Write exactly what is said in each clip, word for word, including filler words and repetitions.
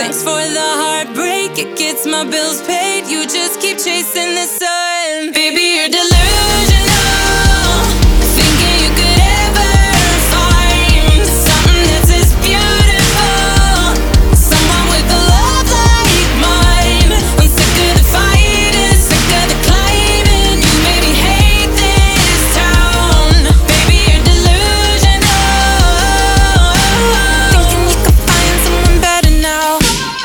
Thanks for the heartbreak, it gets my bills paid. You just keep chasing the sun. Baby, you're delusional, thinking you could ever find something that's as beautiful, someone with a love like mine. I'm sick of the fighting, sick of the climbing. You made me hate this town. Baby, you're delusional, thinking you could find someone better now.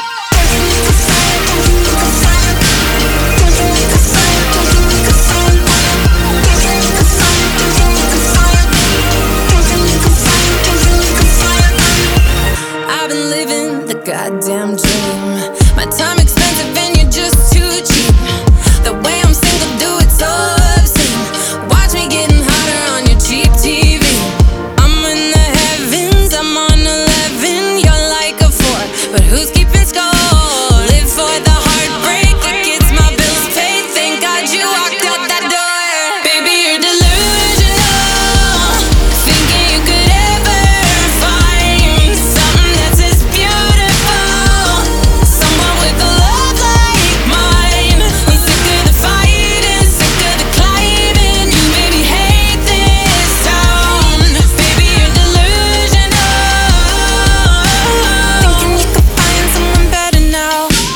I've been living the goddamn dream. My time expensive and you're just too cheap. The way I'm single, do it so obscene. Watch me getting hotter on your cheap T V. I'm in the heavens, I'm on eleven. You're like a four, but who's keeping score? Live for the heartbreak, it gets my bills paid. Thank God you walked out that door. Baby, you're delusional, thinking you could ever find something that's as beautiful, someone with a love like mine. I'm sick of the fighting, sick of the climbing. You made me hate this town. Baby, you're delusional, thinking you could find someone better now.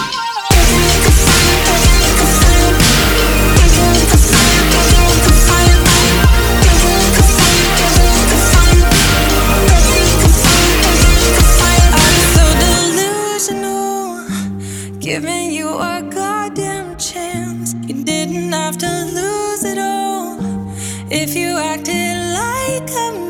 I'm so delusional, giving you a goddamn chance. You didn't have to lose it all if you acted like a